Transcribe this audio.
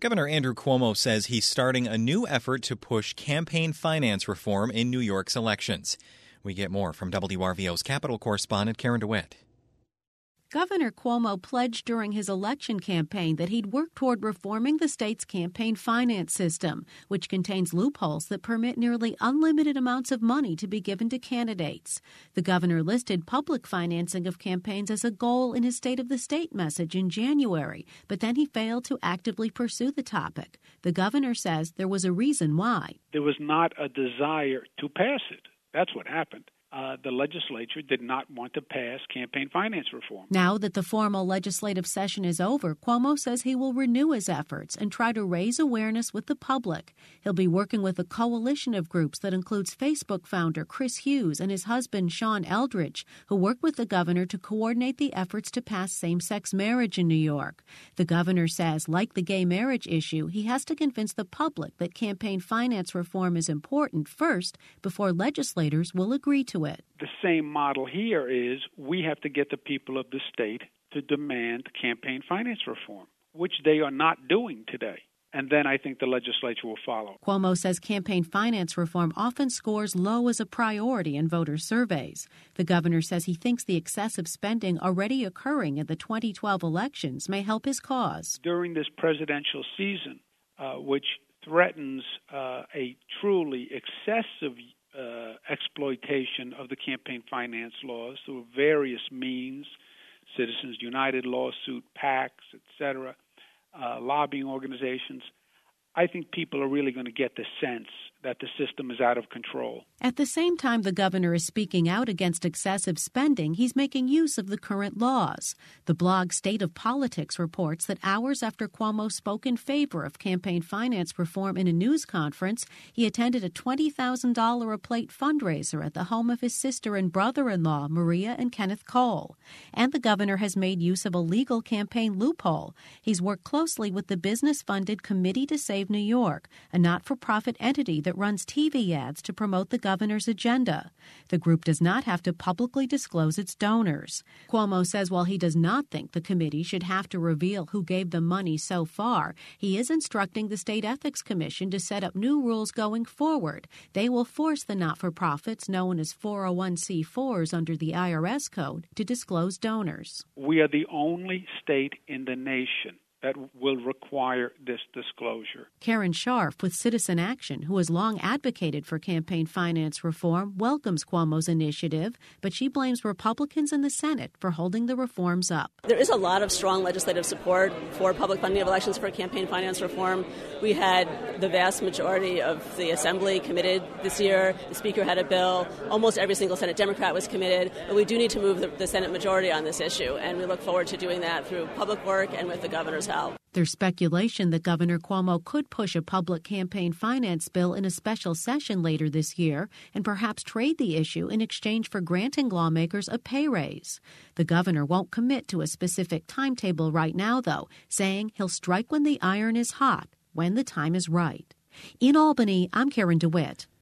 Governor Andrew Cuomo says he's starting a new effort to push campaign finance reform in New York's elections. We get more from WRVO's Capitol correspondent Karen DeWitt. Governor Cuomo pledged during his election campaign that he'd work toward reforming the state's campaign finance system, which contains loopholes that permit nearly unlimited amounts of money to be given to candidates. The governor listed public financing of campaigns as a goal in his State of the State message in January, but then he failed to actively pursue the topic. The governor says there was a reason why. There was not a desire to pass it. That's what happened. The legislature did not want to pass campaign finance reform. Now that the formal legislative session is over, Cuomo says he will renew his efforts and try to raise awareness with the public. He'll be working with a coalition of groups that includes Facebook founder Chris Hughes and his husband Sean Eldridge, who worked with the governor to coordinate the efforts to pass same-sex marriage in New York. The governor says, like the gay marriage issue, he has to convince the public that campaign finance reform is important first before legislators will agree to it. The same model here is we have to get the people of the state to demand campaign finance reform, which they are not doing today. And then I think the legislature will follow. Cuomo says campaign finance reform often scores low as a priority in voter surveys. The governor says he thinks the excessive spending already occurring in the 2012 elections may help his cause. During this presidential season, which threatens a truly excessive exploitation of the campaign finance laws through various means, Citizens United lawsuit, PACs, etc., lobbying organizations, I think people are really going to get the sense that the system is out of control. At the same time the governor is speaking out against excessive spending, he's making use of the current laws. The blog State of Politics reports that hours after Cuomo spoke in favor of campaign finance reform in a news conference, he attended a $20,000 a plate fundraiser at the home of his sister and brother-in-law, Maria and Kenneth Cole. And the governor has made use of a legal campaign loophole. He's worked closely with the business-funded Committee to Save New York, a not-for-profit entity that runs TV ads to promote the governor's agenda. The group does not have to publicly disclose its donors. Cuomo says while he does not think the committee should have to reveal who gave them money so far, he is instructing the State Ethics Commission to set up new rules going forward. They will force the not-for-profits, known as 401c4s under the IRS code, to disclose donors. We are the only state in the nation that will require this disclosure. Karen Scharf with Citizen Action, who has long advocated for campaign finance reform, welcomes Cuomo's initiative, but she blames Republicans in the Senate for holding the reforms up. There is a lot of strong legislative support for public funding of elections for campaign finance reform. We had the vast majority of the Assembly committed this year. The Speaker had a bill. Almost every single Senate Democrat was committed. But we do need to move the Senate majority on this issue, and we look forward to doing that through public work and with the governor's help. There's speculation that Governor Cuomo could push a public campaign finance bill in a special session later this year and perhaps trade the issue in exchange for granting lawmakers a pay raise. The governor won't commit to a specific timetable right now, though, saying he'll strike when the iron is hot, when the time is right. In Albany, I'm Karen DeWitt.